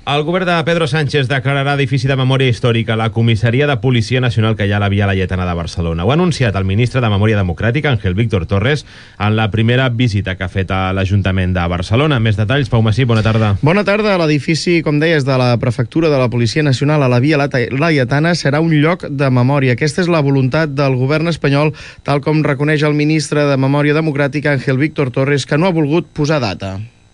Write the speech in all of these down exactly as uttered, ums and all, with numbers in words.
El govern de Pedro Sánchez declararà edifici de memòria històrica la comissaria de Policia Nacional que hi ha a la Via Laietana de Barcelona. Ho ha anunciat el ministre de Memòria Democràtica, Ángel Víctor Torres, en la primera visita que ha fet a l'Ajuntament de Barcelona. Més detalls, Pau Massí, bona tarda. Bona tarda. L'edifici, com deies, de la Prefectura de la Policia Nacional a la Via Laietana serà un lloc de memòria. Aquesta és la voluntat del govern espanyol, tal com reconeix el ministre de Memòria Democràtica, Ángel Víctor Torres, que no ha volgut posar data.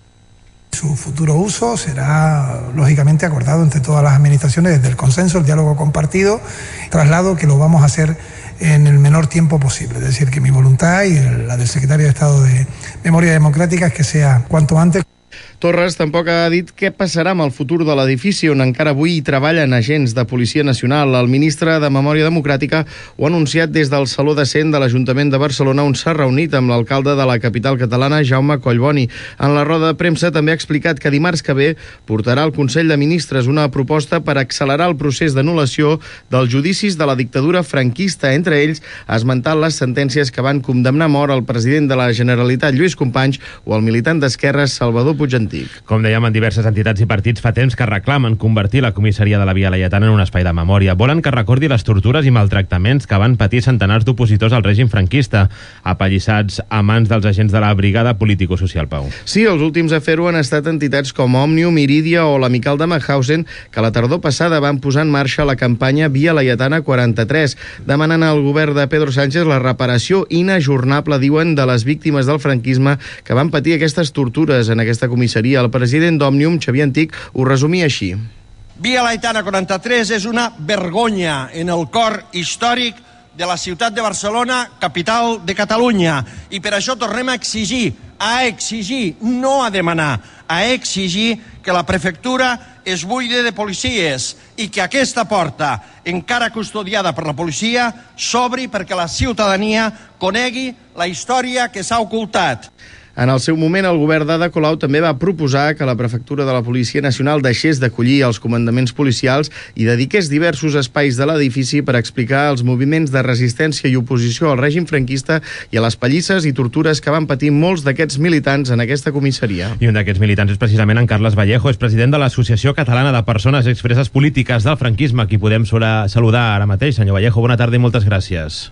Su futuro uso será, lógicamente, acordado entre todas las administraciones desde el consenso, el diálogo compartido, traslado que lo vamos a hacer en el menor tiempo posible. Es decir, que mi voluntad y la del secretario de Estado de Memoria Democrática es que sea cuanto antes. Torres tampoc ha dit què passarà amb el futur de l'edifici, on encara avui hi treballen agents de Policia Nacional. El ministre de Memòria Democràtica ho ha anunciat des del Saló de Cent de l'Ajuntament de Barcelona, on s'ha reunit amb l'alcalde de la capital catalana, Jaume Collboni. En la roda de premsa també ha explicat que dimarts que ve portarà al Consell de Ministres una proposta per accelerar el procés d'anul·lació dels judicis de la dictadura franquista, entre ells esmentant les sentències que van condemnar a mort el president de la Generalitat, Lluís Companys, o el militant d'esquerres, Salvador Puigdentí. Com dèiem, en diverses entitats i partits fa temps que reclamen convertir la comissaria de la Via Laietana en un espai de memòria. Volen que recordi les tortures i maltractaments que van patir centenars d'opositors al règim franquista, apallissats a mans dels agents de la Brigada Político-Social, Pau. Sí, els últims a fer-ho han estat entitats com Òmnium, Iridia o l'Amical de Mauthausen, que la tardor passada van posar en marxa la campanya Via Laietana quaranta-tres, demanant al govern de Pedro Sánchez la reparació inajornable, diuen, de les víctimes del franquisme que van patir aquestes tortures en aquesta comissaria. El president d'Òmnium, Xavier Antic, ho resumia així. Via Laietana quaranta-tres és una vergonya en el cor històric de la ciutat de Barcelona, capital de Catalunya. I per això tornem a exigir, a exigir, no a demanar, a exigir que la prefectura es buide de policies i que aquesta porta, encara custodiada per la policia, s'obri perquè la ciutadania conegui la història que s'ha ocultat. En el seu moment, el govern d'Ada Colau també va proposar que la Prefectura de la Policia Nacional deixés d'acollir els comandaments policials i dediqués diversos espais de l'edifici per explicar els moviments de resistència i oposició al règim franquista i a les pallisses i tortures que van patir molts d'aquests militants en aquesta comissaria. I un d'aquests militants és precisament en Carles Vallejo, és president de l'Associació Catalana de Persones Expreses Polítiques del Franquisme, a qui podem saludar ara mateix. Senyor Vallejo, bona tarda i moltes gràcies.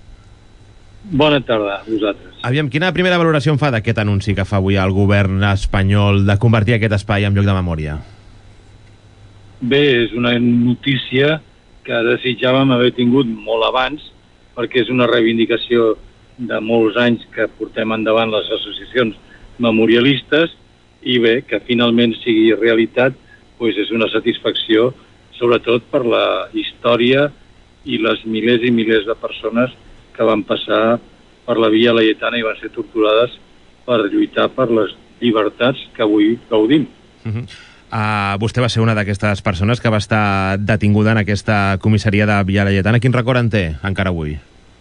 Bona tarda a vosaltres. Aviam, quina primera valoració en fa d'aquest anunci que fa avui el govern espanyol de convertir aquest espai en lloc de memòria? Bé, és una notícia que desitjàvem haver tingut molt abans, perquè és una reivindicació de molts anys que portem endavant les associacions memorialistes, i bé, que finalment sigui realitat, doncs és una satisfacció, sobretot per la història i les milers i milers de persones que van passar per la Via Laietana i van ser torturades per lluitar per les llibertats que avui gaudim. Uh-huh. uh, vostè va ser una d'aquestes persones que va estar detinguda en aquesta comissaria de Via Laietana. Quin record en té encara avui?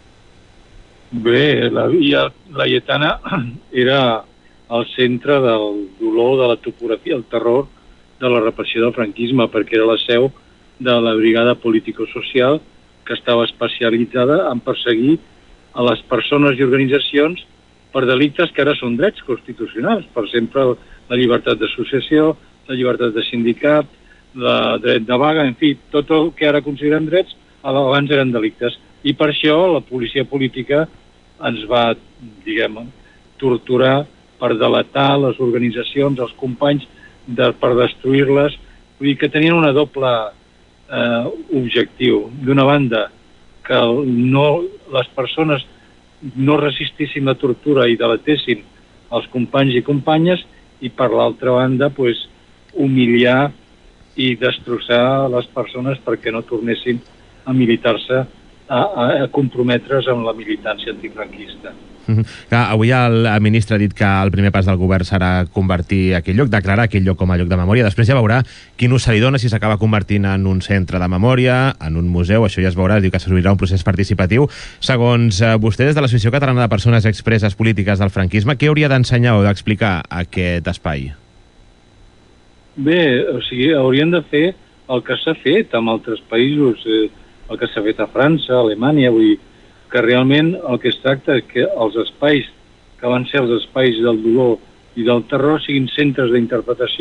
Bé, la Via Laietana era el centre del dolor, de la topografia, el terror de la repressió del franquisme, perquè era la seu de la Brigada Político-Social, que estava especialitzada en perseguir a les persones i organitzacions per delictes que ara són drets constitucionals. Per exemple, la llibertat d'associació, la llibertat de sindicat, el dret de vaga, en fi, tot el que ara considerem drets, abans eren delictes. I per això la policia política ens va, diguem, torturar per delatar les organitzacions, els companys, de, per destruir-les. Vull dir que tenien una doble Eh, objectiu. D'una banda, que no, les persones no resistissin la tortura i delatessin els companys i companyes, i per l'altra banda, pues, humiliar i destrossar les persones perquè no tornessin a militar-se, a, a, a comprometre's amb la militància antifranquista. Mm-hmm. Clar, avui el ministre ha dit que el primer pas del govern serà convertir aquell lloc, declarar aquell lloc com a lloc de memòria. Després ja veurà quin ús se li dona, si s'acaba convertint en un centre de memòria, en un museu, això ja es veurà, diu que s'obrirà un procés participatiu. Segons eh, vostè, des de l'Associació Catalana de Persones Expreses Polítiques del Franquisme, què hauria d'ensenyar o d'explicar aquest espai? Bé, o sigui, haurien de fer el que s'ha fet en altres països, eh, el que s'ha fet a França, a Alemanya, vull dir que realment el que es tracta és que els espais que van ser els espais del dolor i del terror siguin centres d'interpretació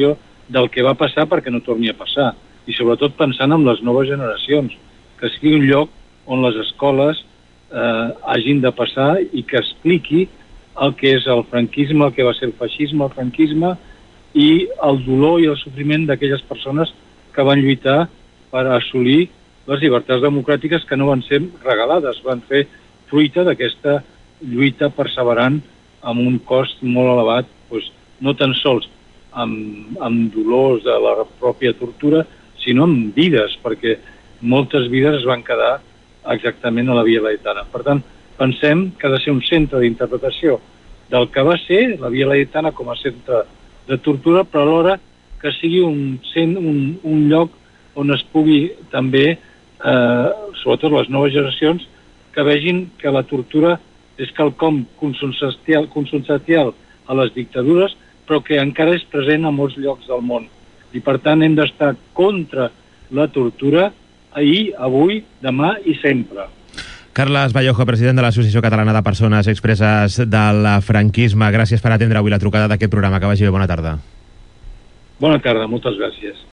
del que va passar perquè no torni a passar. I sobretot pensant en les noves generacions, que sigui un lloc on les escoles eh, hagin de passar i que expliqui el que és el franquisme, el que va ser el feixisme, el franquisme, i el dolor i el sofriment d'aquelles persones que van lluitar per assolir les llibertats democràtiques que no van ser regalades, van fer fruita d'aquesta lluita perseverant amb un cost molt elevat, doncs, no tan sols amb, amb dolors de la pròpia tortura, sinó amb vides, perquè moltes vides es van quedar exactament a la Via Laietana. Per tant, pensem que ha de ser un centre d'interpretació del que va ser la Via Laietana com a centre de tortura, però alhora que sigui un, un, un lloc on es pugui també, eh, sobretot les noves generacions, que vegin que la tortura és quelcom consubstancial, consubstancial a les dictadures, però que encara és present a molts llocs del món. I per tant hem d'estar contra la tortura ahir, avui, demà i sempre. Carles Vallejo, president de l'Associació Catalana de Persones Expreses del Franquisme, gràcies per atendre avui la trucada d'aquest programa. Que vagi bé, bona tarda. Bona tarda, moltes gràcies.